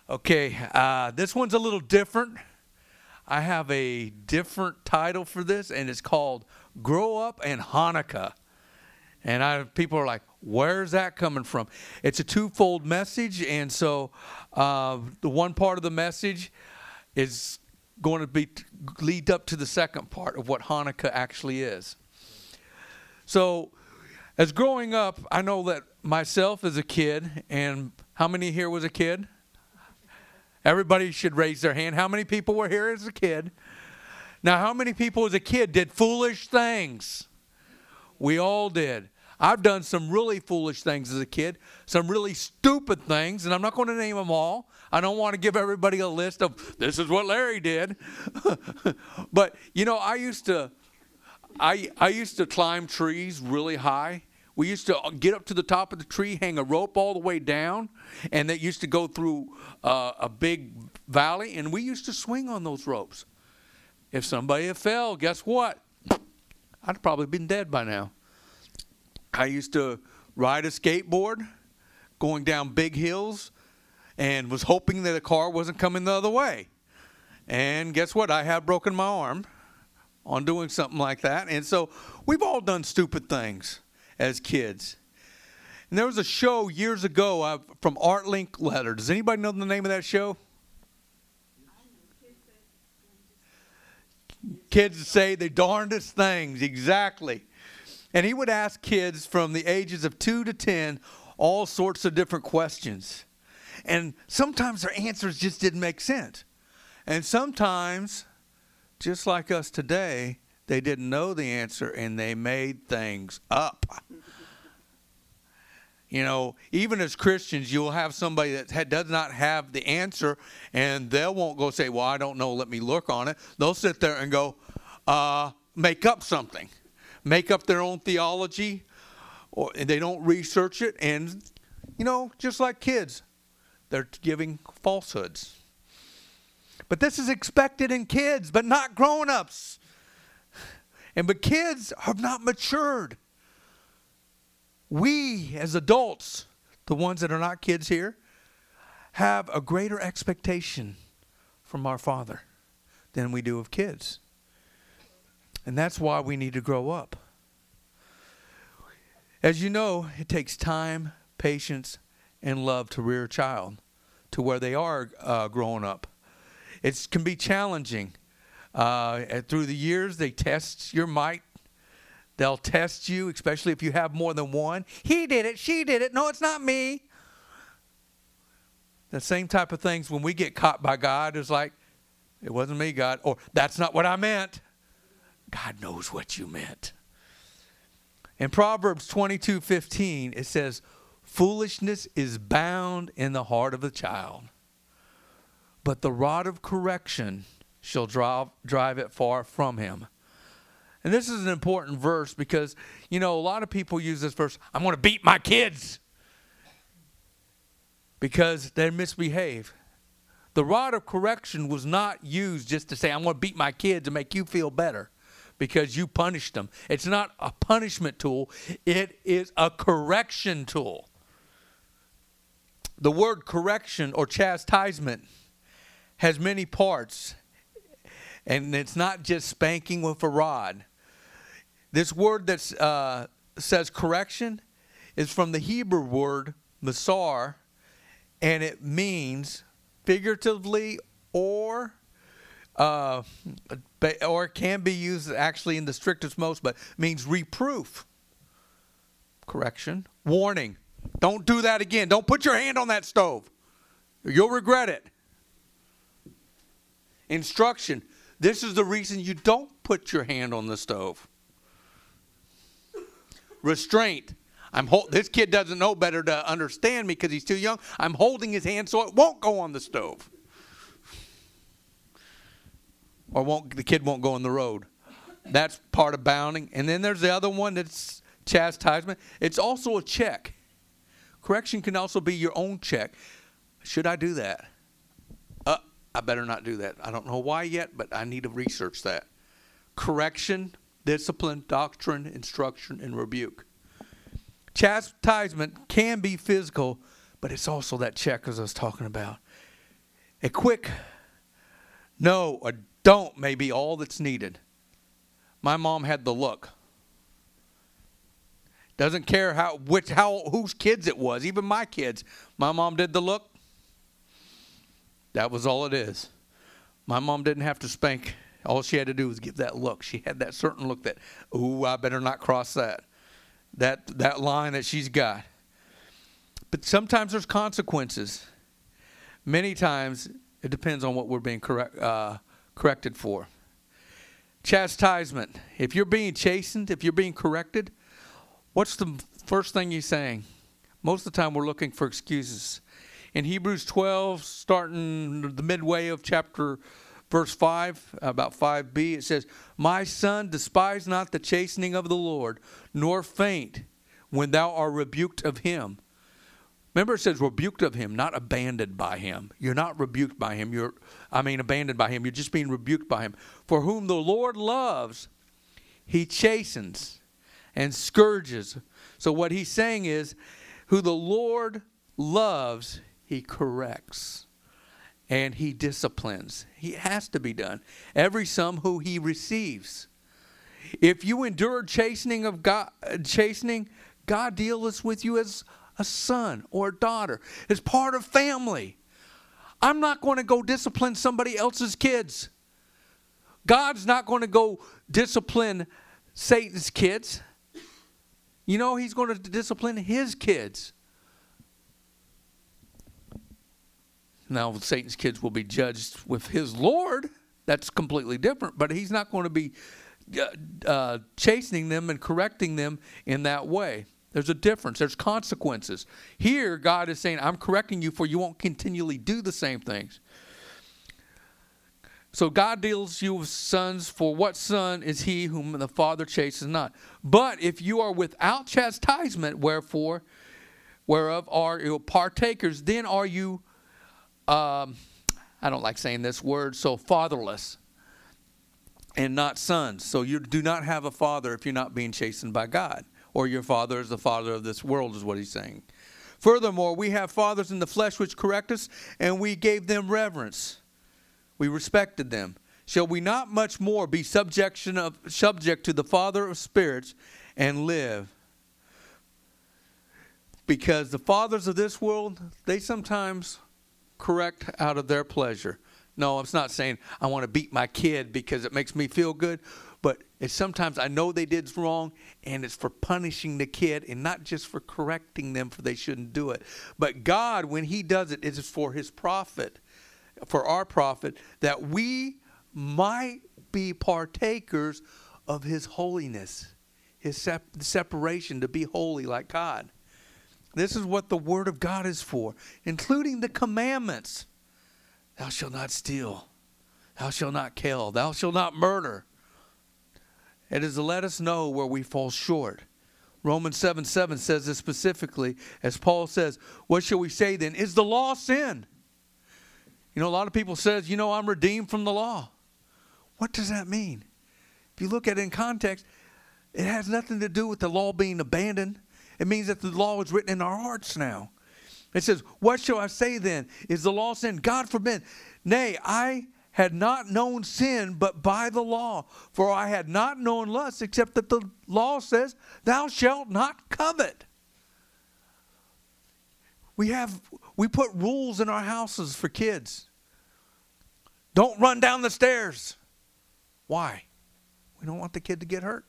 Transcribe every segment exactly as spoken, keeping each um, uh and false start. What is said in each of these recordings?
Okay, uh, this one's a little different. I have a different title for this, and it's called Grow Up and Hanukkah. And I, people are like, where's that coming from? It's a twofold message, and so uh, the one part of the message is going to be lead up to the second part of what Hanukkah actually is. So as growing up, I know that myself as a kid, and how many here was a kid? Everybody should raise their hand. How many people were here as a kid? Now, how many people as a kid did foolish things? We all did. I've done some really foolish things as a kid, some really stupid things, and I'm not going to name them all. I don't want to give everybody a list of, this is what Larry did. But, you know, I used to, I, I used to climb trees really high. We used to get up to the top of the tree, hang a rope all the way down, and that used to go through uh, a big valley, and we used to swing on those ropes. If somebody had fell, guess what? I'd probably been dead by now. I used to ride a skateboard going down big hills and was hoping that a car wasn't coming the other way. And guess what? I had broken my arm on doing something like that. And so we've all done stupid things as kids. And there was a show years ago uh, from Art Linkletter. Does anybody know the name of that show? Kids say the darndest things, exactly. And he would ask kids from the ages of two to ten all sorts of different questions. And sometimes their answers just didn't make sense. And sometimes, just like us today, they didn't know the answer and they made things up. You know, even as Christians, you'll have somebody that ha- does not have the answer, and they won't go say, well, I don't know, let me look on it. They'll sit there and go, uh, make up something. Make up their own theology, or and they don't research it. And, you know, just like kids, they're giving falsehoods. But this is expected in kids, but not grown-ups. And but kids have not matured. We, as adults, the ones that are not kids here, have a greater expectation from our Father than we do of kids. And that's why we need to grow up. As you know, it takes time, patience, and love to rear a child to where they are uh, growing up. It can be challenging. Uh, through the years, they test your might. They'll test you, especially if you have more than one. He did it. She did it. No, it's not me. The same type of things when we get caught by God is like, it wasn't me, God. Or, that's not what I meant. God knows what you meant. In Proverbs twenty-two fifteen, it says, foolishness is bound in the heart of a child, but the rod of correction shall drive, drive it far from him. And this is an important verse because, you know, a lot of people use this verse, I'm going to beat my kids because they misbehave. The rod of correction was not used just to say, I'm going to beat my kids to make you feel better because you punished them. It's not a punishment tool. It is a correction tool. The word correction or chastisement has many parts. And it's not just spanking with a rod. This word that uh, says correction is from the Hebrew word masar, and it means figuratively or uh, or it can be used actually in the strictest most, but means reproof, correction, warning. Don't do that again. Don't put your hand on that stove. You'll regret it. Instruction. This is the reason you don't put your hand on the stove. Restraint. I'm hold, this kid doesn't know better to understand me because he's too young. I'm holding his hand so it won't go on the stove. Or won't the kid won't go on the road. That's part of bounding. And then there's the other one that's chastisement. It's also a check. Correction can also be your own check. Should I do that? Uh, I better not do that. I don't know why yet, but I need to research that. Correction, discipline, doctrine, instruction, and rebuke. Chastisement can be physical, but it's also that check as I was talking about. A quick no or don't may be all that's needed. My mom had the look. Doesn't care how which how whose kids it was, even my kids. My mom did the look. That was all it is. My mom didn't have to spank. All she had to do was give that look. She had that certain look that, ooh, I better not cross that. That that line that she's got. But sometimes there's consequences. Many times it depends on what we're being correct, uh, corrected for. Chastisement. If you're being chastened, if you're being corrected, what's the first thing you're saying? Most of the time we're looking for excuses. In Hebrews twelve, starting the midway of chapter verse five, about five b, it says, My son, despise not the chastening of the Lord, nor faint when thou art rebuked of him. Remember, it says rebuked of him, not abandoned by him. You're not rebuked by him. You're, I mean, abandoned by him. You're just being rebuked by him. For whom the Lord loves, he chastens and scourges. So what he's saying is, who the Lord loves, he corrects and he disciplines. He has to be done. Every some who he receives. If you endure chastening of God, chastening, God deals with you as a son or a daughter, as part of family. I'm not going to go discipline somebody else's kids. God's not going to go discipline Satan's kids. You know, he's going to discipline his kids. Now, Satan's kids will be judged with his Lord. That's completely different. But he's not going to be uh, uh, chastening them and correcting them in that way. There's a difference. There's consequences. Here, God is saying, I'm correcting you for you won't continually do the same things. So God deals you with sons, for what son is he whom the Father chastens not? But if you are without chastisement, wherefore, whereof are you partakers, then are you, um, I don't like saying this word, so fatherless and not sons. So you do not have a father if you're not being chastened by God. Or your father is the father of this world, is what he's saying. Furthermore, we have fathers in the flesh which correct us, and we gave them reverence. We respected them. Shall we not much more be subjection of, subject to the Father of spirits and live? Because the fathers of this world, they sometimes correct out of their pleasure. No, I'm not saying I want to beat my kid because it makes me feel good. But it's sometimes I know they did wrong, and it's for punishing the kid and not just for correcting them for they shouldn't do it. But God, when he does it, it is for his profit, for our profit, that we might be partakers of his holiness, his sep- separation, to be holy like God. This is what the word of God is for, including the commandments. Thou shalt not steal. Thou shalt not kill. Thou shalt not murder. It is to let us know where we fall short. Romans seven seven says this specifically, as Paul says, what shall we say then? Is the law sin? You know, a lot of people says, you know, I'm redeemed from the law. What does that mean? If you look at it in context, it has nothing to do with the law being abandoned. It means that the law is written in our hearts now. It says, what shall I say then? Is the law sin? God forbid. Nay, I had not known sin but by the law. For I had not known lust, except that the law says, thou shalt not covet. We have, we put rules in our houses for kids. Don't run down the stairs. Why? We don't want the kid to get hurt.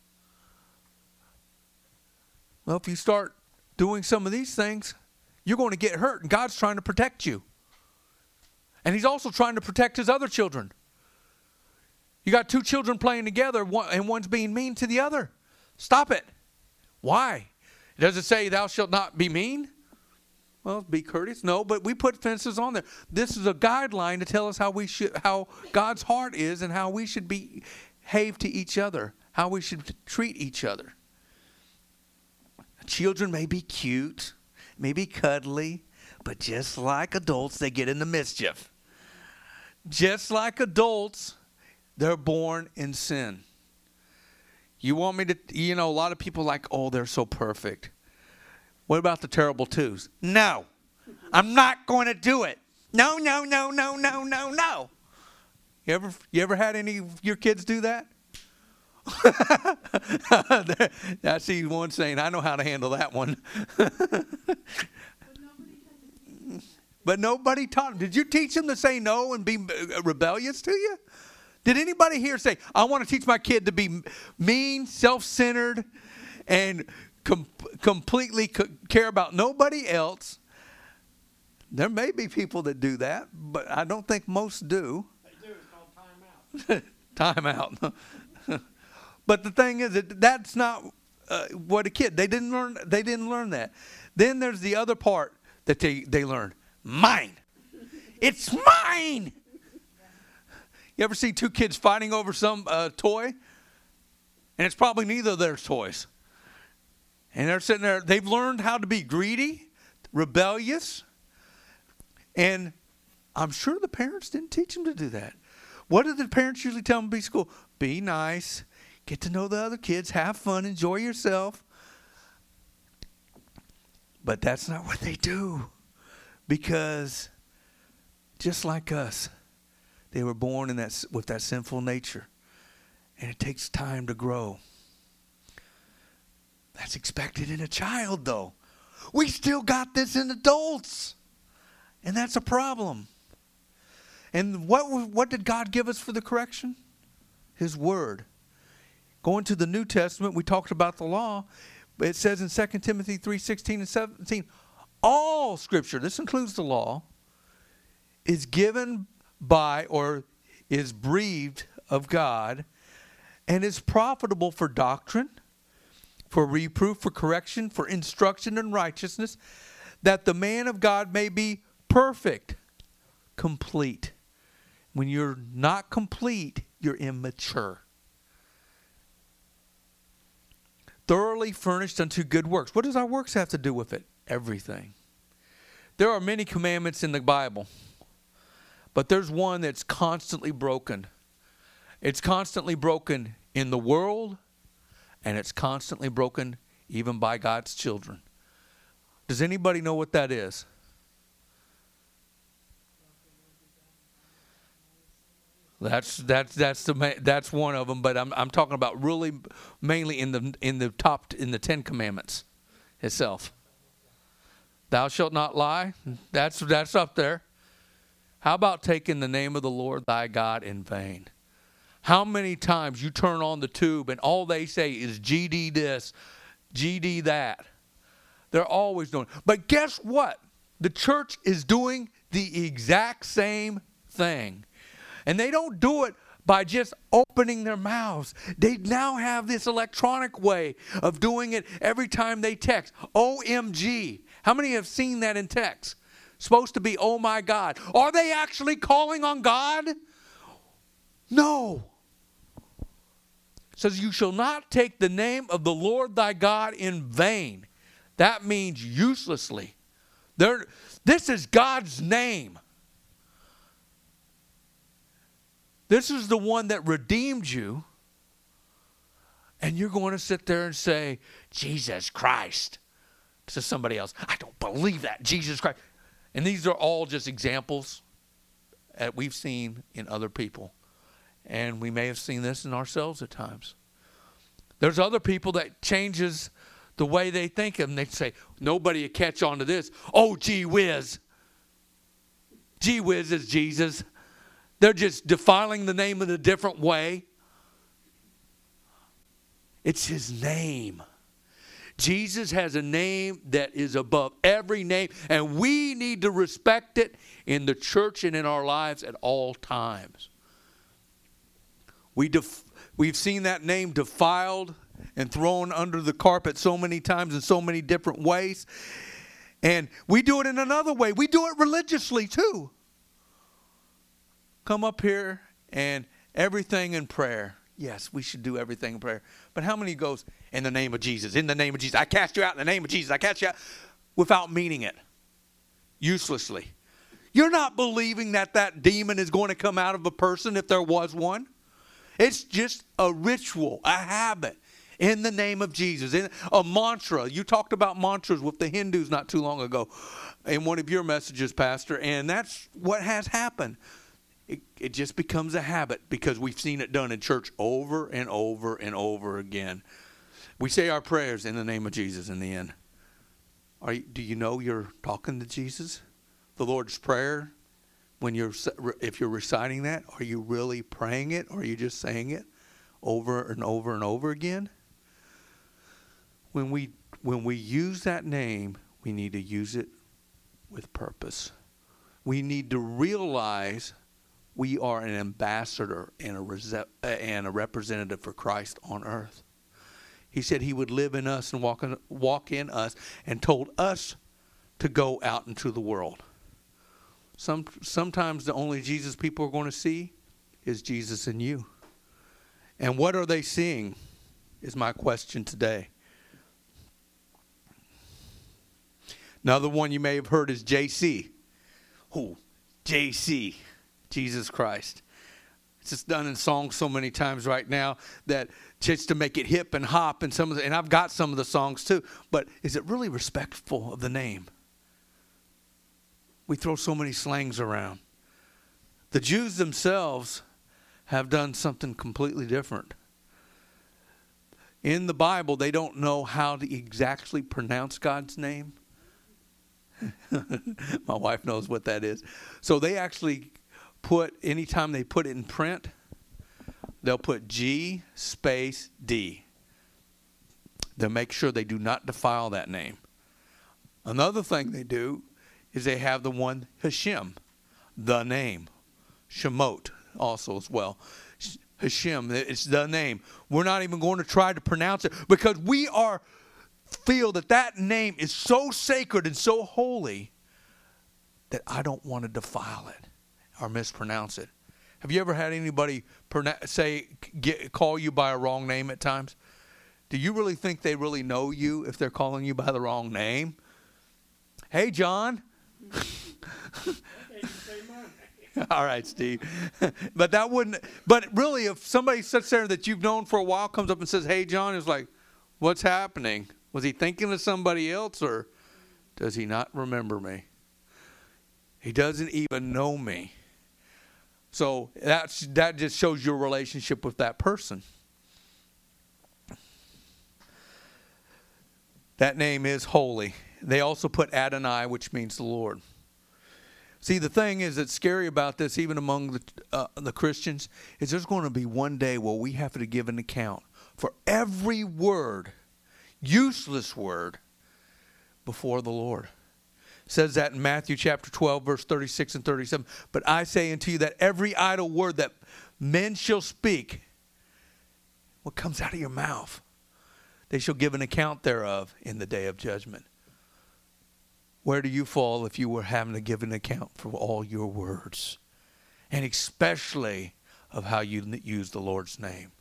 Well, if you start doing some of these things, you're going to get hurt, and God's trying to protect you. And he's also trying to protect his other children. You got two children playing together, and one's being mean to the other. Stop it. Why? Does it say thou shalt not be mean? Well, be courteous. No, but we put fences on there. This is a guideline to tell us how we should, how God's heart is, and how we should behave to each other, how we should treat each other. Children may be cute, may be cuddly, but just like adults, they get into mischief. Just like adults, they're born in sin. You want me to, you know, a lot of people like, oh, they're so perfect. What about the terrible twos? No, I'm not going to do it. No, no, no, no, no, no, no. You ever, you ever had any of your kids do that? I see one saying, I know how to handle that one. But nobody taught them. Did you teach them to say no and be rebellious to you? Did anybody here say, I want to teach my kid to be mean, self-centered, and com- completely co- care about nobody else? There may be people that do that, but I don't think most do. They do. It's called time out. Time out. But the thing is that that's not uh, what a kid. They didn't learn. They didn't learn that. Then there's the other part that they they learned. Mine. It's mine. You ever see two kids fighting over some uh, toy? And it's probably neither of their toys. And they're sitting there. They've learned how to be greedy, rebellious. And I'm sure the parents didn't teach them to do that. What did the parents usually tell them to be school? Be nice. Get to know the other kids. Have fun. Enjoy yourself. But that's not what they do. Because just like us, they were born in that with that sinful nature. And it takes time to grow. That's expected in a child, though. We still got this in adults. And that's a problem. And what what did God give us for the correction? His word. Going to the New Testament, we talked about the law. But it says in Second Timothy three sixteen and seventeen, all Scripture, this includes the law, is given by or is breathed of God and is profitable for doctrine, for reproof, for correction, for instruction in righteousness, that the man of God may be perfect, complete. When you're not complete, you're immature. Thoroughly furnished unto good works. What does our works have to do with it? Everything. There are many commandments in the Bible, but there's one that's constantly broken. It's constantly broken in the world, and it's constantly broken even by God's children. Does anybody know what that is? That's that's that's the that's one of them, but I'm I'm talking about really mainly in the in the top in the Ten Commandments itself. Thou shalt not lie. That's that's up there. How about taking the name of the Lord thy God in vain? How many times you turn on the tube and all they say is G D this, G D that. They're always doing. But guess what? The church is doing the exact same thing. And they don't do it by just opening their mouths. They now have this electronic way of doing it every time they text. O M G. How many have seen that in text? Supposed to be, oh my God. Are they actually calling on God? No. It says, you shall not take the name of the Lord thy God in vain. That means uselessly. There, this is God's name. This is the one that redeemed you. And you're going to sit there and say, Jesus Christ, to somebody else. I don't believe that, Jesus Christ. And these are all just examples that we've seen in other people. And we may have seen this in ourselves at times. There's other people that changes the way they think, and they say, nobody will catch on to this. Oh, gee whiz. Gee whiz is Jesus. They're just defiling the name in a different way. It's his name. Jesus has a name that is above every name, and we need to respect it in the church and in our lives at all times. We def- we've seen that name defiled and thrown under the carpet so many times in so many different ways. And we do it in another way. We do it religiously too. Come up here and everything in prayer. Yes, we should do everything in prayer. But how many goes, in the name of Jesus, in the name of Jesus, I cast you out in the name of Jesus, I cast you out, without meaning it, uselessly. You're not believing that that demon is going to come out of a person if there was one. It's just a ritual, a habit. In the name of Jesus. In a mantra. You talked about mantras with the Hindus not too long ago in one of your messages, Pastor. And that's what has happened. It, it just becomes a habit because we've seen it done in church over and over and over again. We say our prayers in the name of Jesus in the end. Are you, do you know you're talking to Jesus? The Lord's Prayer, when you're if you're reciting that, are you really praying it or are you just saying it over and over and over again? When we when we use that name, we need to use it with purpose. We need to realize we are an ambassador and a, rese- and a representative for Christ on earth. He said he would live in us and walk in, walk in us and told us to go out into the world. Some, sometimes the only Jesus people are going to see is Jesus in you. And what are they seeing is my question today. Another one you may have heard is J C. Oh, J C, Jesus Christ. It's just done in songs so many times right now that just to make it hip and hop and some of the, and I've got some of the songs too, but is it really respectful of the name? We throw so many slangs around. The Jews themselves have done something completely different. In the Bible, they don't know how to exactly pronounce God's name. My wife knows what that is. So they actually put, anytime they put it in print, they'll put G space D. They'll make sure they do not defile that name. Another thing they do is they have the one Hashem, the name. Shemot also as well. Hashem, it's the name. We're not even going to try to pronounce it because we are feel that that name is so sacred and so holy that I don't want to defile it or mispronounce it. Have you ever had anybody say get, call you by a wrong name at times? Do you really think they really know you if they're calling you by the wrong name? Hey, John. All right, Steve. But that wouldn't. But really, if somebody sits there that you've known for a while comes up and says, "Hey, John," it's like, what's happening? Was he thinking of somebody else, or does he not remember me? He doesn't even know me. So that's that just shows your relationship with that person. That name is holy. They also put Adonai, which means the Lord. See, the thing is that's scary about this, even among the uh, the Christians, is there's going to be one day where we have to give an account for every word, useless word, before the Lord. It says that in Matthew chapter twelve, verse thirty-six and thirty-seven. But I say unto you that every idle word that men shall speak, what comes out of your mouth, they shall give an account thereof in the day of judgment. Where do you fall if you were having to give an account for all your words? And especially of how you use the Lord's name.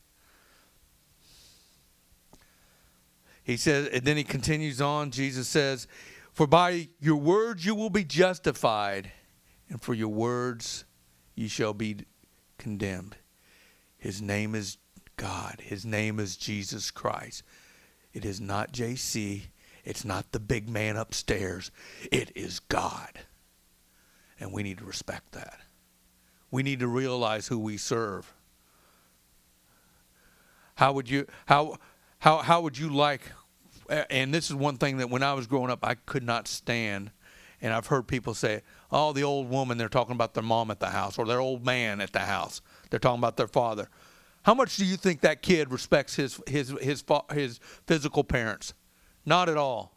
He says, and then he continues on, Jesus says, for by your words you will be justified, and for your words ye shall be condemned. His name is God. His name is Jesus Christ. It is not J C. It's not the big man upstairs. It is God. And we need to respect that. We need to realize who we serve. How would you how how how would you like, and this is one thing that when I was growing up I could not stand, and I've heard people say, oh, the old woman, they're talking about their mom at the house, or their old man at the house. They're talking about their father. How much do you think that kid respects his his his his physical parents? Not at all.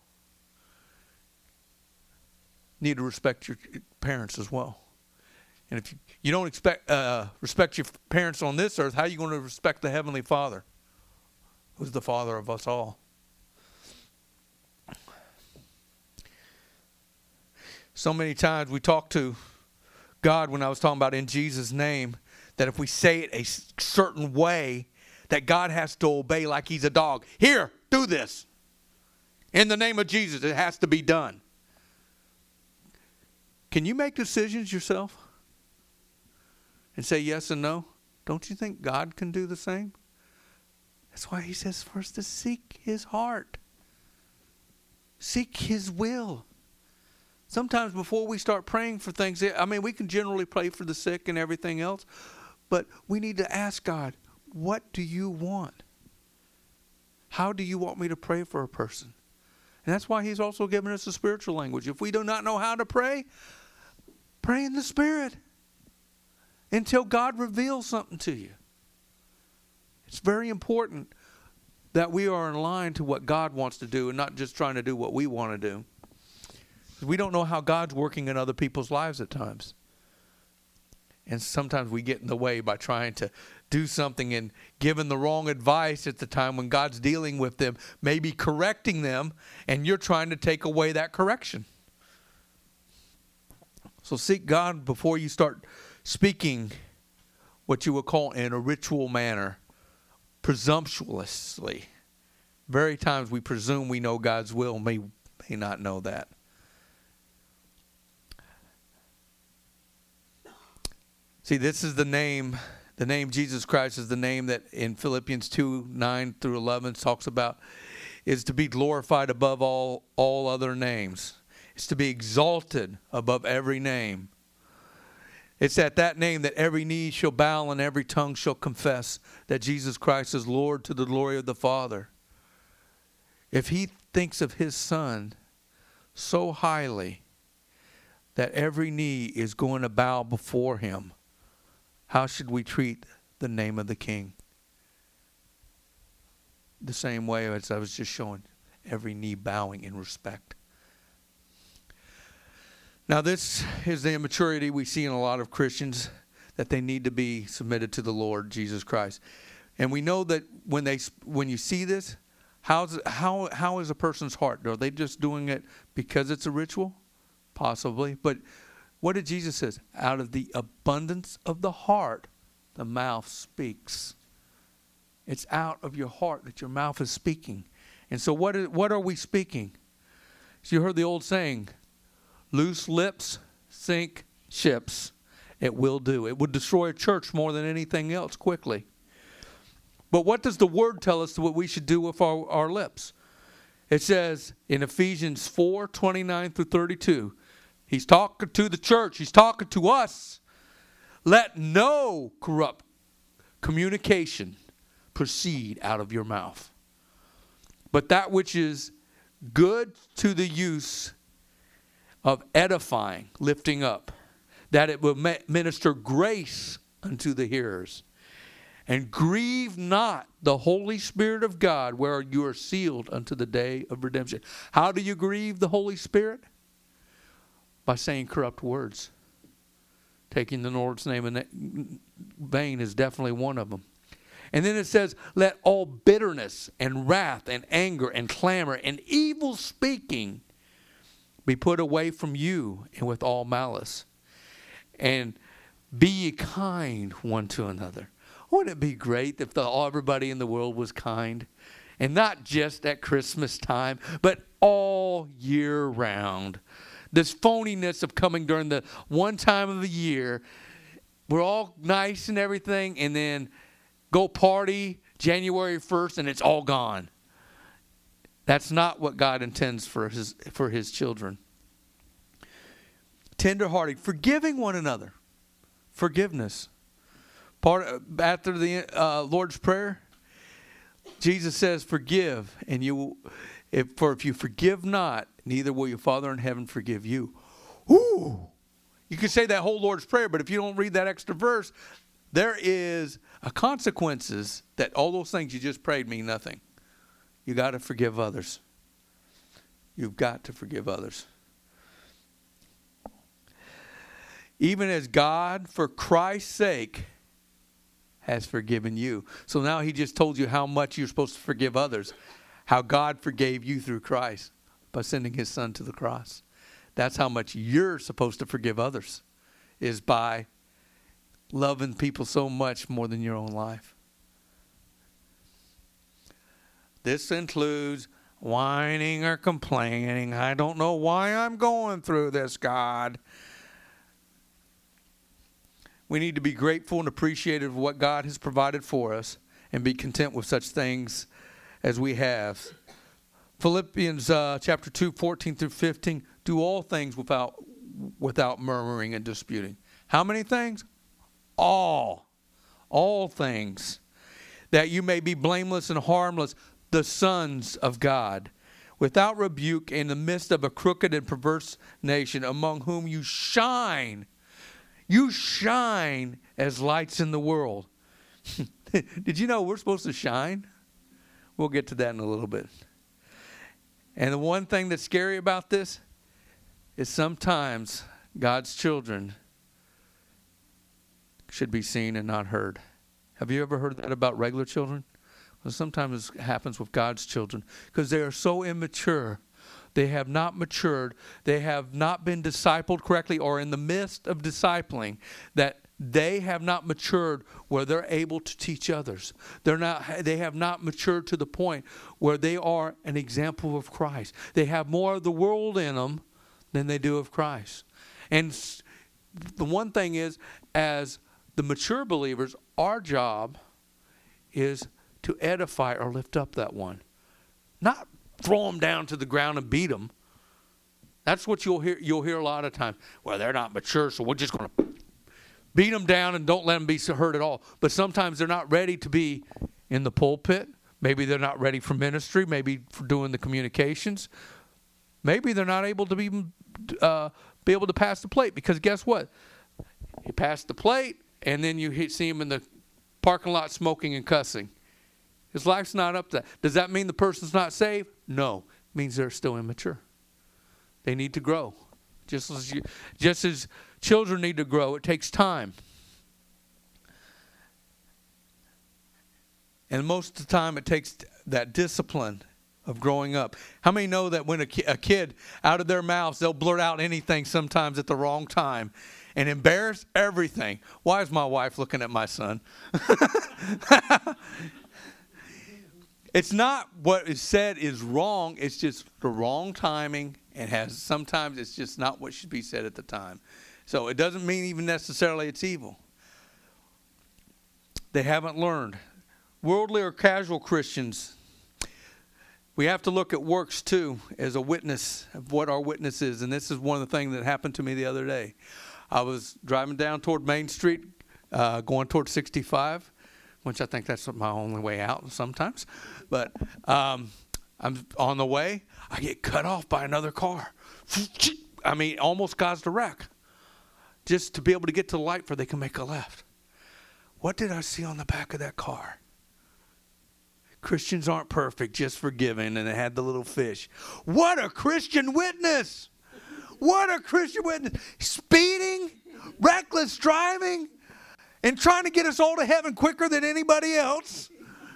Need to respect your parents as well. And if you, you don't expect uh, respect your parents on this earth, how are you going to respect the Heavenly Father, who's the Father of us all? So many times we talk to God, when I was talking about in Jesus' name, that if we say it a certain way, that God has to obey like he's a dog. Here, do this. In the name of Jesus, it has to be done. Can you make decisions yourself and say yes and no? Don't you think God can do the same? That's why he says for us to seek his heart. Seek his will. Sometimes before we start praying for things, I mean, we can generally pray for the sick and everything else, but we need to ask God, what do you want? How do you want me to pray for a person? And that's why he's also given us a spiritual language. If we do not know how to pray, pray in the Spirit until God reveals something to you. It's very important that we are in line to what God wants to do and not just trying to do what we want to do. We don't know how God's working in other people's lives at times. And sometimes we get in the way by trying to do something and giving the wrong advice at the time when God's dealing with them, maybe correcting them, and you're trying to take away that correction. So seek God before you start speaking what you would call in a ritual manner, presumptuously. Very times we presume we know God's will, may may not know that. See, this is the name, the name Jesus Christ is the name that in Philippians two, nine through eleven talks about is to be glorified above all, all other names. It's to be exalted above every name. It's at that name that every knee shall bow and every tongue shall confess that Jesus Christ is Lord to the glory of the Father. If he thinks of his Son so highly that every knee is going to bow before him, how should we treat the name of the King? The same way as I was just showing, every knee bowing in respect. Now this is the immaturity we see in a lot of Christians, that they need to be submitted to the Lord Jesus Christ. And we know that when they when you see this, how's, how how is a person's heart? Are they just doing it because it's a ritual? Possibly. But what did Jesus say? Out of the abundance of the heart, the mouth speaks. It's out of your heart that your mouth is speaking. And so what is, what are we speaking? So you heard the old saying, loose lips sink ships. It will do. It would destroy a church more than anything else quickly. But what does the word tell us what we should do with our, our lips? It says in Ephesians four, twenty-nine through thirty-two, he's talking to the church. He's talking to us. Let no corrupt communication proceed out of your mouth, but that which is good to the use of edifying, lifting up, that it will minister grace unto the hearers. And grieve not the Holy Spirit of God, where you are sealed unto the day of redemption. How do you grieve the Holy Spirit? By saying corrupt words. Taking the Lord's name in vain is definitely one of them. And then it says, let all bitterness and wrath and anger and clamor and evil speaking be put away from you, and with all malice. And be ye kind one to another. Wouldn't it be great if the, everybody in the world was kind? And not just at Christmas time, but all year round. This phoniness of coming during the one time of the year, we're all nice and everything, and then go party January first and it's all gone. That's not what God intends for his for his children. Tenderhearted, forgiving one another. Forgiveness. Part of, after the uh, Lord's Prayer, Jesus says, "Forgive, and you will, if for if you forgive not, neither will your Father in heaven forgive you." Ooh, you can say that whole Lord's Prayer, but if you don't read that extra verse, there is a consequences that all those things you just prayed mean nothing. You got to forgive others. You've got to forgive others. Even as God, for Christ's sake, has forgiven you. So now he just told you how much you're supposed to forgive others. How God forgave you through Christ by sending his son to the cross. That's how much you're supposed to forgive others, is by loving people so much more than your own life. This includes whining or complaining. I don't know why I'm going through this, God. We need to be grateful and appreciative of what God has provided for us and be content with such things as we have. Philippians uh, chapter two, fourteen through fifteen, do all things without without murmuring and disputing. How many things? All. All things. That you may be blameless and harmless, the sons of God, without rebuke in the midst of a crooked and perverse nation, among whom you shine. You shine as lights in the world. Did you know we're supposed to shine? We'll get to that in a little bit. And the one thing that's scary about this is sometimes God's children should be seen and not heard. Have you ever heard that about regular children? Well, sometimes it happens with God's children because they are so immature. They have not matured. They have not been discipled correctly or in the midst of discipling that they have not matured where they're able to teach others. They're not, they have not matured to the point where they are an example of Christ. They have more of the world in them than they do of Christ. And the one thing is, as the mature believers, our job is to edify or lift up that one. Not throw them down to the ground and beat them. That's what you'll hear, you'll hear a lot of times. Well, they're not mature, so we're just going to beat them down and don't let them be hurt at all. But sometimes they're not ready to be in the pulpit. Maybe they're not ready for ministry. Maybe for doing the communications. Maybe they're not able to be, uh, be able to pass the plate. Because guess what? You pass the plate, and then you see him in the parking lot smoking and cussing. His life's not up to that. Does that mean the person's not saved? No. It means they're still immature. They need to grow. Just as you, just as children need to grow, it takes time. And most of the time it takes that discipline of growing up. How many know that when a, ki- a kid, out of their mouths, they'll blurt out anything sometimes at the wrong time and embarrass everything? Why is my wife looking at my son? It's not what is said is wrong. It's just the wrong timing, and has sometimes it's just not what should be said at the time. So it doesn't mean even necessarily it's evil. They haven't learned. Worldly or casual Christians, we have to look at works too as a witness of what our witness is. And this is one of the things that happened to me the other day. I was driving down toward Main Street, uh, going toward sixty-five, which I think that's my only way out sometimes. But um, I'm on the way. I get cut off by another car. I mean, almost caused a wreck. Just to be able to get to the light where they can make a left. What did I see on the back of that car? Christians aren't perfect, just forgiven, and it had the little fish. What a Christian witness! What a Christian witness! Speeding, reckless driving, and trying to get us all to heaven quicker than anybody else.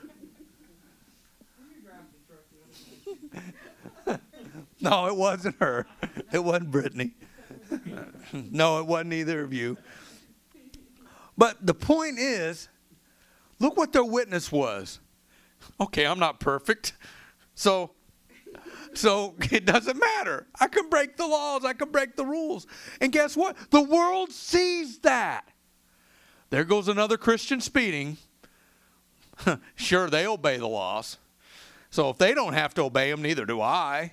No, it wasn't her. It wasn't Brittany. No, it wasn't either of you. But the point is, look what their witness was. Okay, I'm not perfect. So, so it doesn't matter. I can break the laws. I can break the rules. And guess what? The world sees that. There goes another Christian speeding. Sure, they obey the laws. So if they don't have to obey them, neither do I.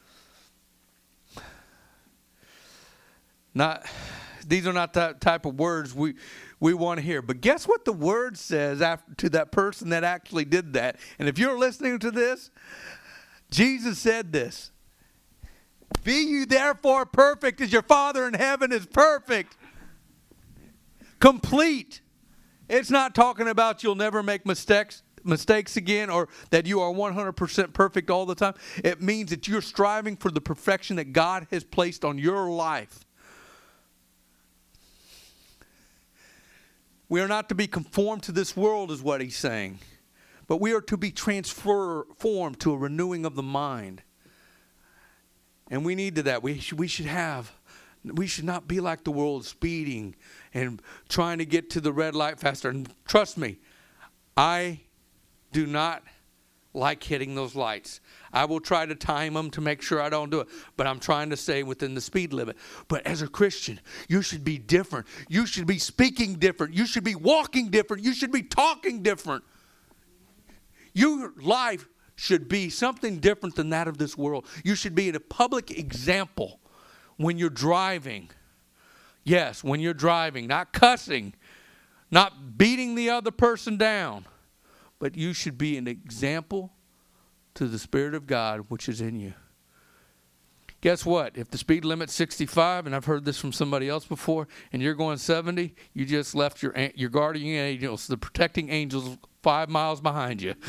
Not, these are not the type of words we we want to hear. But guess what the word says after, to that person that actually did that? And if you're listening to this, Jesus said this. Be you therefore perfect as your Father in heaven is perfect. Complete. It's not talking about you'll never make mistakes mistakes again or that you are one hundred percent perfect all the time. It means that you're striving for the perfection that God has placed on your life. We are not to be conformed to this world is what he's saying. But we are to be transformed to a renewing of the mind. And we need to that. We should, we should have, we should not be like the world, speeding and trying to get to the red light faster. And trust me, I do not like hitting those lights. I will try to time them to make sure I don't do it. But I'm trying to stay within the speed limit. But as a Christian, you should be different. You should be speaking different. You should be walking different. You should be talking different. your life should be something different than that of this world. You should be a public example when you're driving. Yes, when you're driving, not cussing, not beating the other person down, but you should be an example to the Spirit of God which is in you. Guess what? If the speed limit's sixty-five, and I've heard this from somebody else before, and you're going seventy, you just left your your guardian angels, the protecting angels, five miles behind you.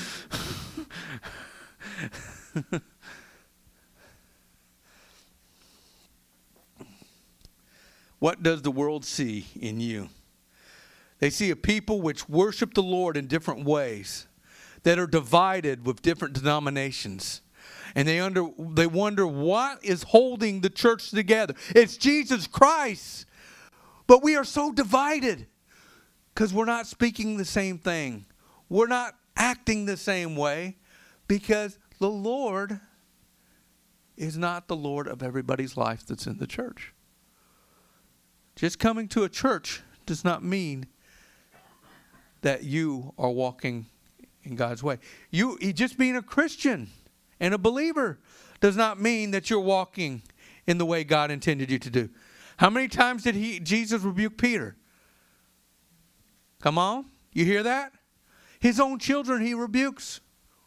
What does the world see in you? They see a people which worship the Lord in different ways, that are divided with different denominations. And they under they wonder what is holding the church together. It's Jesus Christ. But we are so divided because we're not speaking the same thing. We're not acting the same way because the Lord is not the Lord of everybody's life that's in the church. Just coming to a church does not mean that you are walking in God's way. You just being a Christian and a believer does not mean that you're walking in the way God intended you to do. How many times did he Jesus rebuke Peter? Come on, you hear that? His own children he rebukes.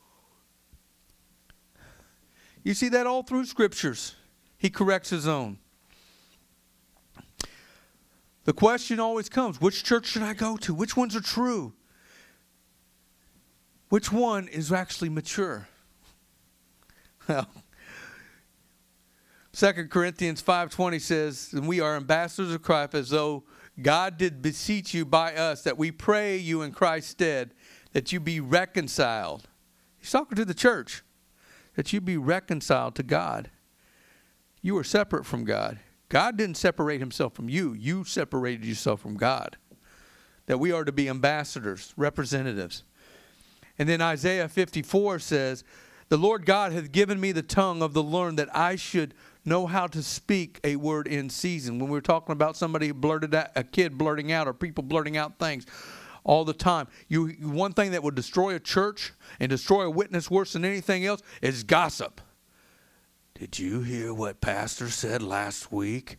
You see that all through scriptures. He corrects his own. The question always comes, which church should I go to? Which ones are true? Which one is actually mature? Well, Second Corinthians five twenty says, and we are ambassadors of Christ, as though God did beseech you by us, that we pray you in Christ's stead, that you be reconciled. He's talking to the church. That you be reconciled to God. You are separate from God. God didn't separate himself from you. You separated yourself from God. That we are to be ambassadors, representatives. And then Isaiah fifty-four says, the Lord God hath given me the tongue of the learned, that I should know how to speak a word in season. When we were talking about somebody blurted out, a kid blurting out, or people blurting out things all the time. You, one thing that would destroy a church and destroy a witness worse than anything else is gossip. Did you hear what Pastor said last week?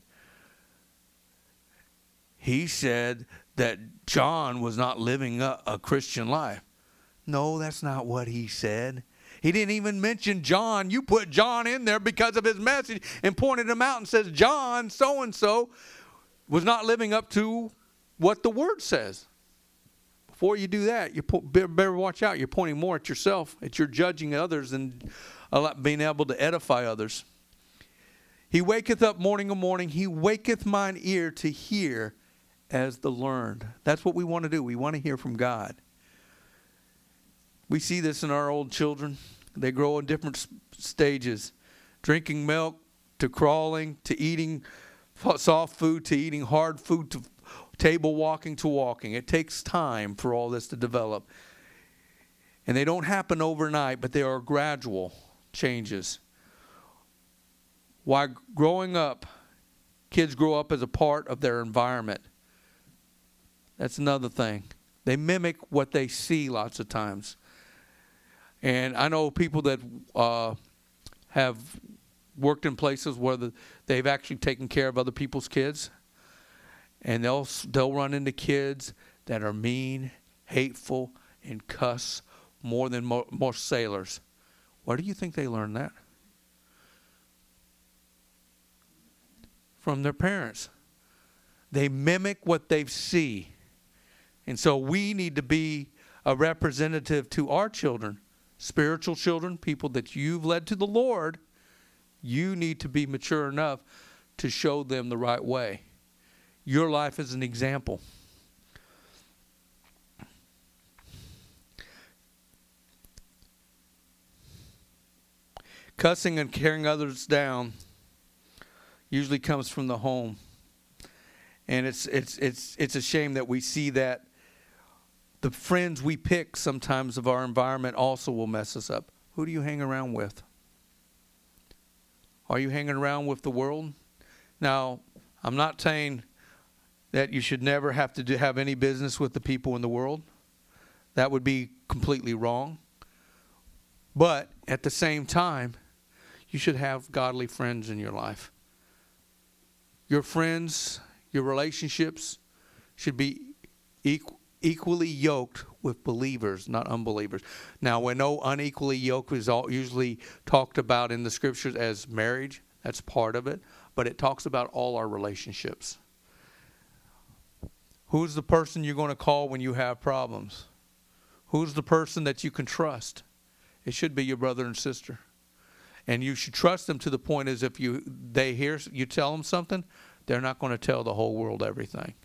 He said that John was not living a, a Christian life. No, that's not what he said. He didn't even mention John. You put John in there because of his message and pointed him out and says, John so-and-so was not living up to what the word says. Before you do that, you better watch out. You're pointing more at yourself, at your judging others and being able to edify others. He waketh up morning and morning. He waketh mine ear to hear as the learned. That's what we want to do. We want to hear from God. We see this in our old children. They grow in different stages. Drinking milk to crawling to eating soft food to eating hard food to table walking to walking. It takes time for all this to develop. And they don't happen overnight, but they are gradual changes. While growing up, kids grow up as a part of their environment. That's another thing. They mimic what they see lots of times. And I know people that uh, have worked in places where the, they've actually taken care of other people's kids. And they'll they'll run into kids that are mean, hateful, and cuss more than mo- most sailors. Where do you think they learn that? From their parents. They mimic what they see. And so we need to be a representative to our children, spiritual children, people that you've led to the Lord. You need to be mature enough to show them the right way. Your life is an example. Cussing and tearing others down usually comes from the home. And it's it's it's it's a shame that we see that the friends we pick sometimes of our environment also will mess us up. Who do you hang around with? Are you hanging around with the world? Now, I'm not saying that you should never have to do, have any business with the people in the world. That would be completely wrong. But at the same time, you should have godly friends in your life. Your friends, your relationships should be equal, equally yoked with believers, not unbelievers. Now, we know unequally yoked is all usually talked about in the scriptures as marriage. That's part of it. But it talks about all our relationships. Who's the person you're going to call when you have problems? Who's the person that you can trust? It should be your brother and sister. And you should trust them to the point as if you they hear you tell them something, they're not going to tell the whole world everything.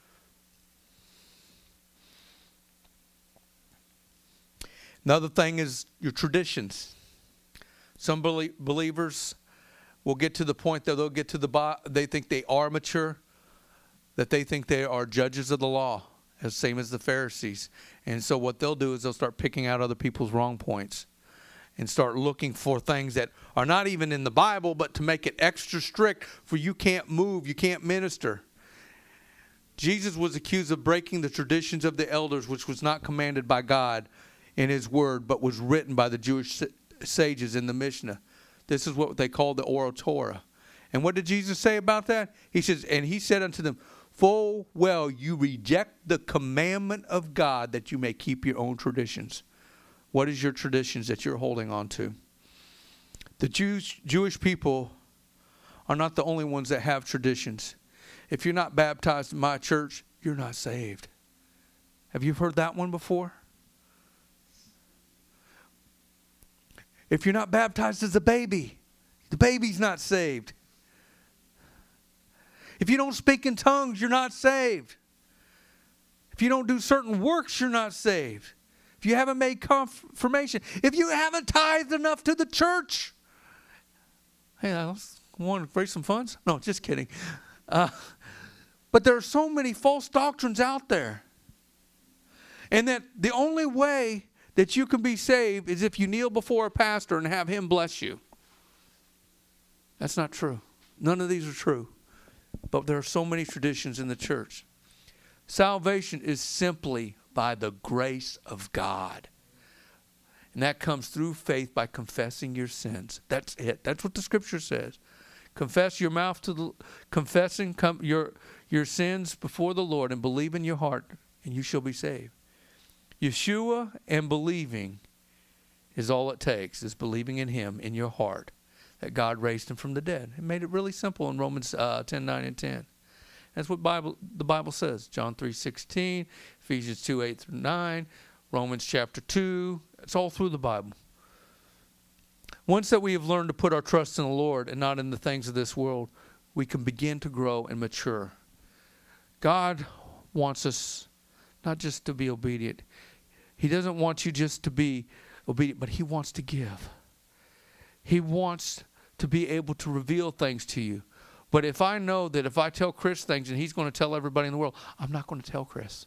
Another thing is your traditions. Some belie- believers will get to the point that they'll get to the they think they are mature, that they think they are judges of the law, as same as the Pharisees. And so what they'll do is they'll start picking out other people's wrong points and start looking for things that are not even in the Bible, but to make it extra strict for you can't move, you can't minister. Jesus was accused of breaking the traditions of the elders, which was not commanded by God in his word, but was written by the Jewish sages in the Mishnah. This is what they call the Oral Torah. And what did Jesus say about that? He says, and he said unto them, full well you reject the commandment of God that you may keep your own traditions. What is your traditions that you're holding on to? The Jews, Jewish people are not the only ones that have traditions. If you're not baptized in my church, you're not saved. Have you heard that one before? If you're not baptized as a baby, the baby's not saved. If you don't speak in tongues, you're not saved. If you don't do certain works, you're not saved. If you haven't made confirmation, if you haven't tithed enough to the church, hey, let's want to raise some funds? No, just kidding. Uh, but there are so many false doctrines out there. And that the only way that you can be saved is if you kneel before a pastor and have him bless you. That's not true. None of these are true. But there are so many traditions in the church. Salvation is simply by the grace of God. And that comes through faith by confessing your sins. That's it. That's what the scripture says. Confess your mouth to the, confessing com, your, your sins before the Lord and believe in your heart and you shall be saved. Yeshua and believing is all it takes, is believing in him in your heart, that God raised him from the dead. It made it really simple in Romans uh, ten, nine, and ten. That's what Bible the Bible says. John three sixteen, Ephesians two, eight through nine, Romans chapter two. It's all through the Bible. Once that we have learned to put our trust in the Lord and not in the things of this world, we can begin to grow and mature. God wants us not just to be obedient. He doesn't want you just to be obedient, but he wants to give. He wants to be able to reveal things to you. But if I know that if I tell Chris things and he's going to tell everybody in the world, I'm not going to tell Chris.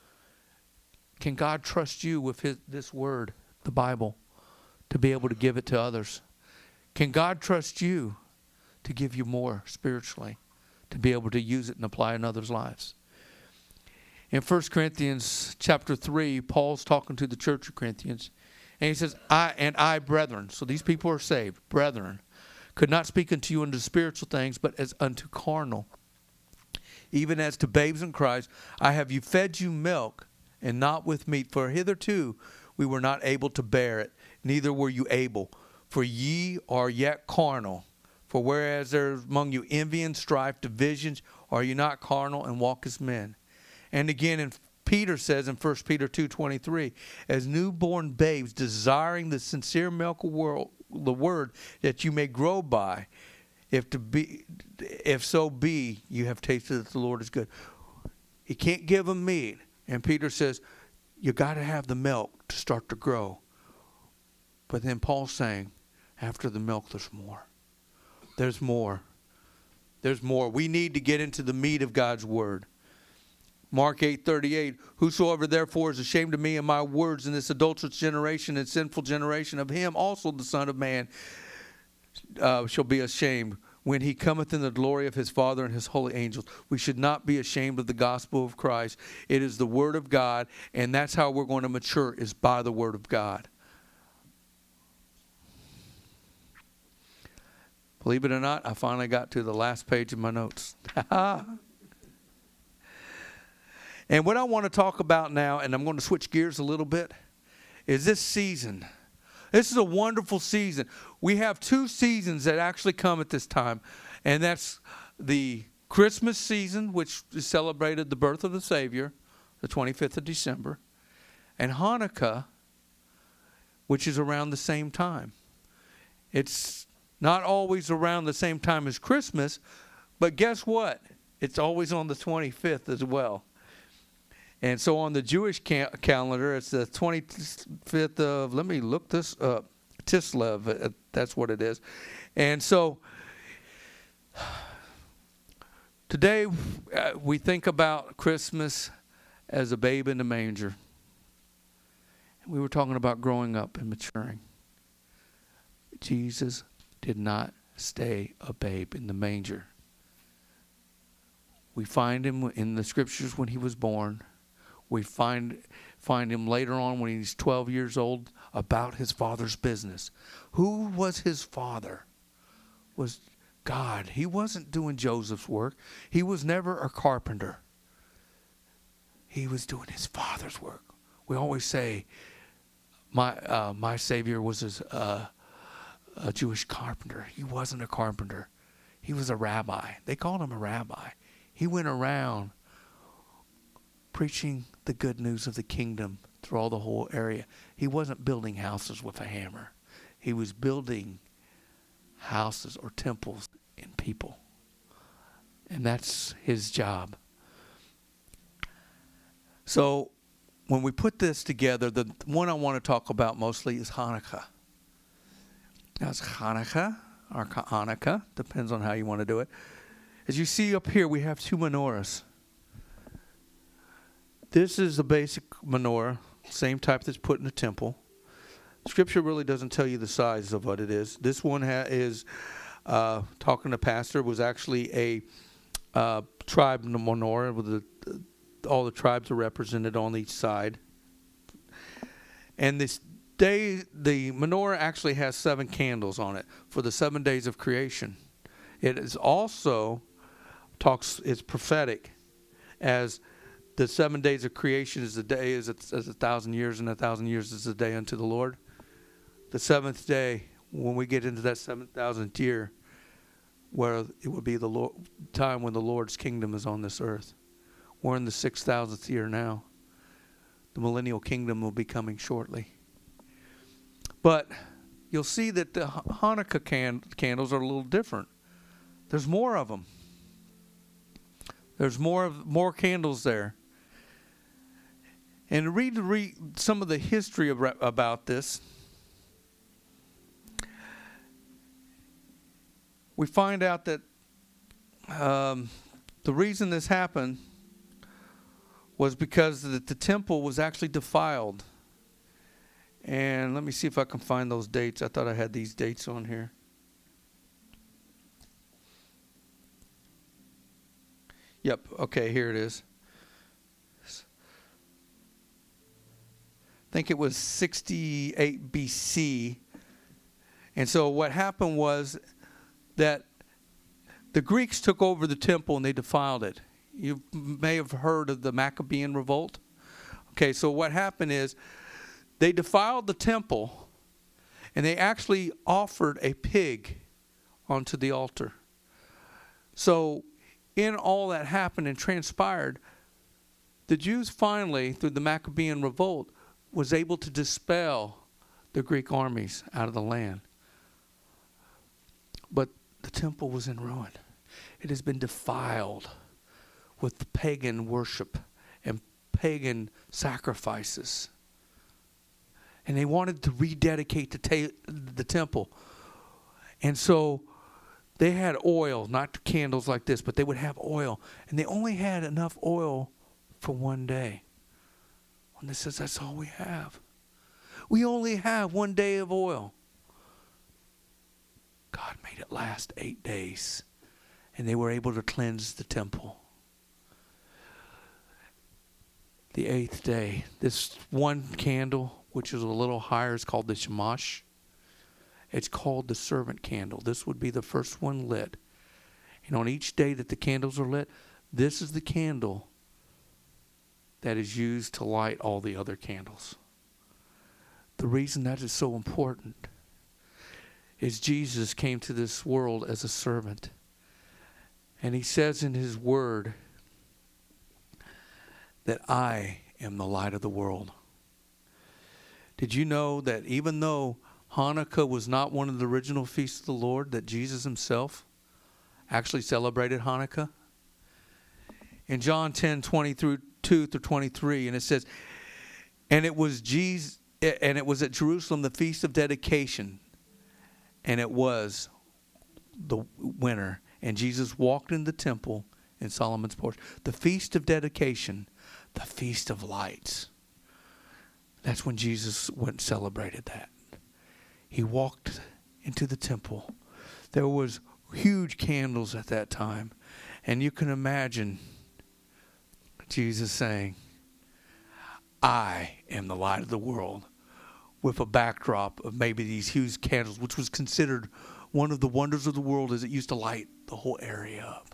Can God trust you with his, this word, the Bible, to be able to give it to others? Can God trust you to give you more spiritually, to be able to use it and apply in others' lives? In First Corinthians chapter three, Paul's talking to the church of Corinthians. And he says, I and I, brethren, so these people are saved, brethren, could not speak unto you unto spiritual things, but as unto carnal. Even as to babes in Christ, I have you fed you milk, and not with meat. For hitherto we were not able to bear it, neither were you able. For ye are yet carnal. For whereas there is among you envy and strife, divisions, are you not carnal and walk as men? And again, in Peter says in First Peter two twenty-three, as newborn babes desiring the sincere milk of world, the word that you may grow by, if to be, if so be you have tasted that the Lord is good. He can't give them meat. And Peter says, you got to have the milk to start to grow. But then Paul's saying, after the milk, there's more. There's more. There's more. We need to get into the meat of God's word. Mark eight thirty-eight, whosoever therefore is ashamed of me and my words in this adulterous generation and sinful generation, of him also the Son of Man uh, shall be ashamed when he cometh in the glory of his Father and his holy angels. We should not be ashamed of the gospel of Christ. It is the word of God, and that's how we're going to mature, is by the word of God. Believe it or not, I finally got to the last page of my notes. And what I want to talk about now, and I'm going to switch gears a little bit, is this season. This is a wonderful season. We have two seasons that actually come at this time, and that's the Christmas season, which is celebrated the birth of the Savior, the twenty-fifth of December, and Hanukkah, which is around the same time. It's not always around the same time as Christmas, but guess what? It's always on the twenty-fifth as well. And so on the Jewish ca- calendar, it's the twenty-fifth of, let me look this up, Tislev, uh, that's what it is. And so today uh, we think about Christmas as a babe in the manger. We were talking about growing up and maturing. Jesus did not stay a babe in the manger. We find him in the scriptures when he was born. We find find him later on when he's twelve years old about his father's business. Who was his father? Was God. He wasn't doing Joseph's work. He was never a carpenter. He was doing his father's work. We always say, my uh, my Savior was his, uh, a Jewish carpenter. He wasn't a carpenter. He was a rabbi. They called him a rabbi. He went around preaching the good news of the kingdom through all the whole area. He wasn't building houses with a hammer. He was building houses or temples in people. And that's his job. So when we put this together, the one I want to talk about mostly is Hanukkah. Now it's Hanukkah, or Hanukkah, depends on how you want to do it. As you see up here, we have two menorahs. This is the basic menorah, same type that's put in the temple. Scripture really doesn't tell you the size of what it is. This one ha- is, uh, talking to Pastor, was actually a uh, tribe menorah. With the, the, all the tribes are represented on each side. And this day, the menorah actually has seven candles on it for the seven days of creation. It is also talks. It's prophetic, as the seven days of creation is a day is a, as a thousand years, and a thousand years is a day unto the Lord. The seventh day, when we get into that seven thousandth year, where it will be the Lord, time when the Lord's kingdom is on this earth. We're in the six thousandth year now. The millennial kingdom will be coming shortly. But you'll see that the Hanukkah can, candles are a little different. There's more of them. There's more of more candles there. And to read, read some of the history of, about this, we find out that um, the reason this happened was because the, the temple was actually defiled. And let me see if I can find those dates. I thought I had these dates on here. Yep, okay, here it is. I think it was sixty-eight B C. And so what happened was that the Greeks took over the temple and they defiled it. You may have heard of the Maccabean revolt. Okay, so what happened is they defiled the temple and they actually offered a pig onto the altar. So in all that happened and transpired, the Jews finally, through the Maccabean revolt, was able to dispel the Greek armies out of the land. But the temple was in ruin. It has been defiled with the pagan worship and pagan sacrifices. And they wanted to rededicate the, ta- the temple. And so they had oil, not candles like this, but they would have oil. And they only had enough oil for one day. And this says that's all we have. We only have one day of oil. God made it last eight days. And they were able to cleanse the temple. The eighth day, this one candle, which is a little higher, is called the Shamash. It's called the servant candle. This would be the first one lit. And on each day that the candles are lit, this is the candle that is used to light all the other candles. The reason that is so important is Jesus came to this world as a servant. And he says in his word that I am the light of the world. Did you know that even though Hanukkah was not one of the original feasts of the Lord, that Jesus himself actually celebrated Hanukkah? In John ten, twenty through two through twenty-three, and it says, and it was Jesus, and it was at Jerusalem the feast of dedication, and it was the winter, and Jesus walked in the temple in Solomon's porch. The feast of dedication, the feast of lights. That's when Jesus went and celebrated that. He walked into the temple. There was huge candles at that time, and you can imagine Jesus saying, I am the light of the world, with a backdrop of maybe these huge candles, which was considered one of the wonders of the world, as it used to light the whole area up.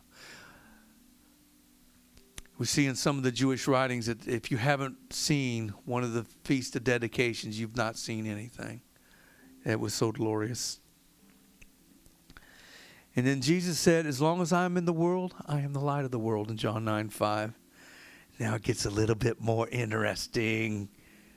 We see in some of the Jewish writings that if you haven't seen one of the Feast of Dedications, you've not seen anything. It was so glorious. And then Jesus said, as long as I'm in the world, I am the light of the world, in John nine five. Now it gets a little bit more interesting.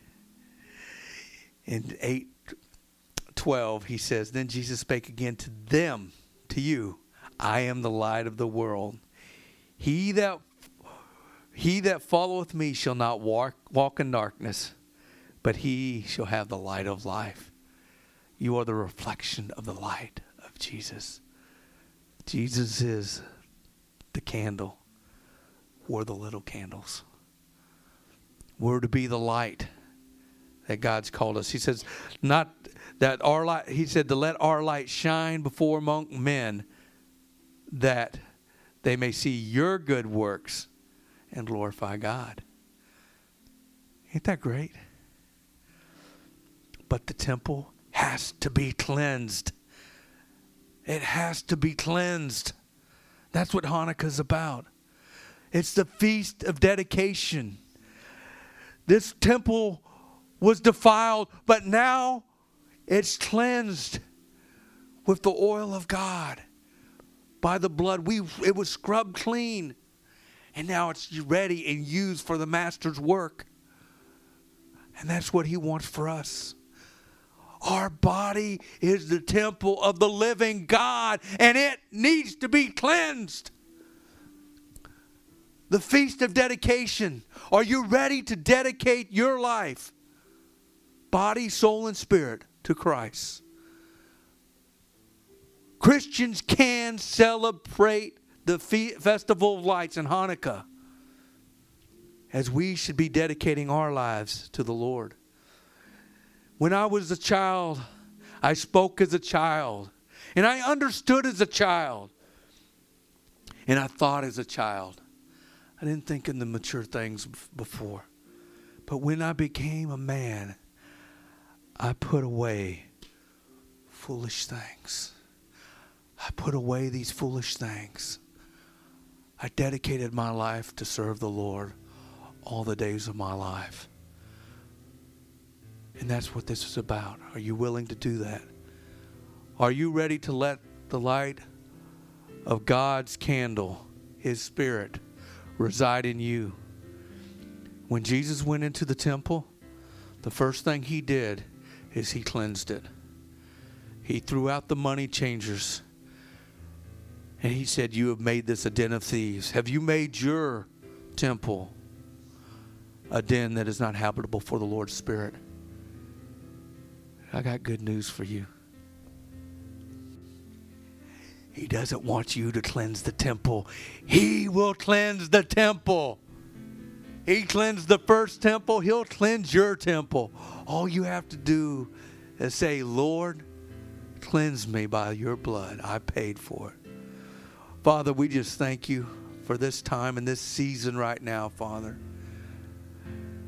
In eight twelve, he says, then Jesus spake again to them, to you, I am the light of the world. He that he that followeth me shall not walk, walk in darkness, but he shall have the light of life. You are the reflection of the light of Jesus. Jesus is the candle. We're the little candles. We're to be the light that God's called us. He says, not that our light, he said to let our light shine before among men, that they may see your good works and glorify God. Ain't that great? But the temple has to be cleansed. It has to be cleansed. That's what Hanukkah's about. It's the feast of dedication. This temple was defiled, but now it's cleansed with the oil of God. By the blood, we it was scrubbed clean. And now it's ready and used for the master's work. And that's what he wants for us. Our body is the temple of the living God, and it needs to be cleansed. The Feast of Dedication. Are you ready to dedicate your life, body, soul, and spirit, to Christ? Christians can celebrate the Festival of Lights in Hanukkah, as we should be dedicating our lives to the Lord. When I was a child, I spoke as a child, and I understood as a child, and I thought as a child. I didn't think in the mature things before. But when I became a man, I put away foolish things. I put away these foolish things. I dedicated my life to serve the Lord all the days of my life. And that's what this is about. Are you willing to do that? Are you ready to let the light of God's candle, His Spirit, reside in you? When Jesus went into the temple, the first thing He did is He cleansed it. He threw out the money changers. And He said, you have made this a den of thieves. Have you made your temple a den that is not habitable for the Lord's Spirit? I got good news for you. He doesn't want you to cleanse the temple. He will cleanse the temple. He cleansed the first temple. He'll cleanse your temple. All you have to do is say, Lord, cleanse me by your blood. I paid for it. Father, we just thank you for this time and this season right now, Father.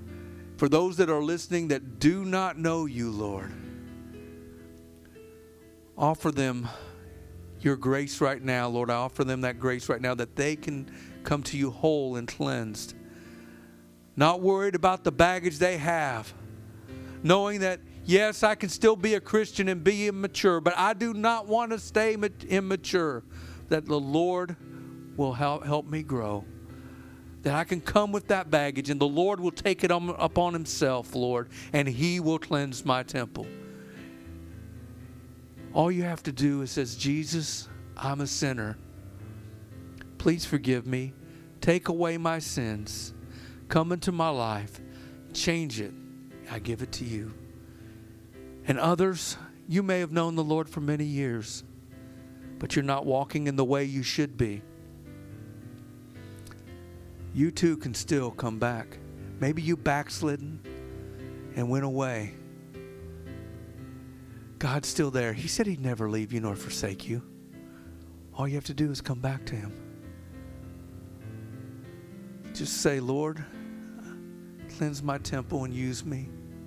For those that are listening that do not know you, Lord, offer them your grace right now, Lord. I offer them that grace right now that they can come to you whole and cleansed. Not worried about the baggage they have. Knowing that, yes, I can still be a Christian and be immature, but I do not want to stay immature. That the Lord will help, help me grow. That I can come with that baggage and the Lord will take it on, upon himself, Lord, and he will cleanse my temple. All you have to do is says, Jesus, I'm a sinner. Please forgive me. Take away my sins. Come into my life. Change it. I give it to you. And others, you may have known the Lord for many years, but you're not walking in the way you should be. You too can still come back. Maybe you backslidden and went away. God's still there. He said he'd never leave you nor forsake you. All you have to do is come back to him. Just say, Lord, cleanse my temple and use me.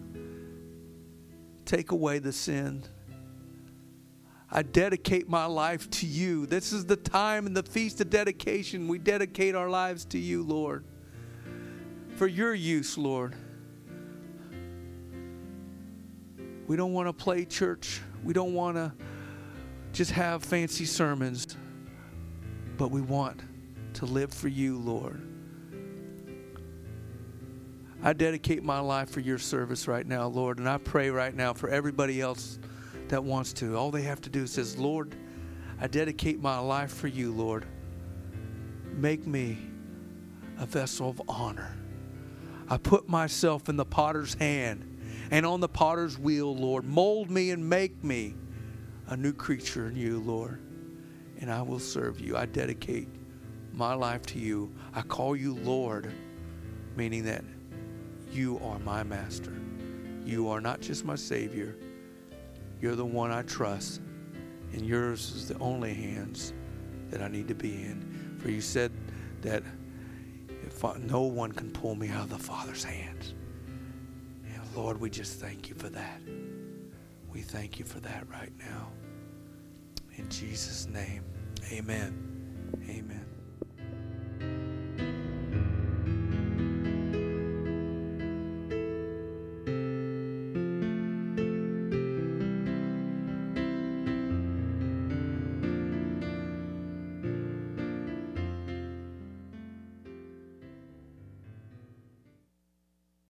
Take away the sin. I dedicate my life to you. This is the time and the feast of dedication. We dedicate our lives to you, Lord, for your use, Lord. We don't want to play church. We don't want to just have fancy sermons, but we want to live for you, Lord. I dedicate my life for your service right now, Lord, and I pray right now for everybody else that wants to. All they have to do is says, Lord, I dedicate my life for you, Lord. Make me a vessel of honor. I put myself in the potter's hand and on the potter's wheel, Lord. Mold me and make me a new creature in you, Lord. And I will serve you. I dedicate my life to you. I call you Lord, meaning that you are my master. You are not just my Savior. You're the one I trust. And yours is the only hands that I need to be in. For you said that if I, no one can pull me out of the Father's hands. Lord, we just thank you for that. We thank you for that right now. In Jesus' name, amen. Amen.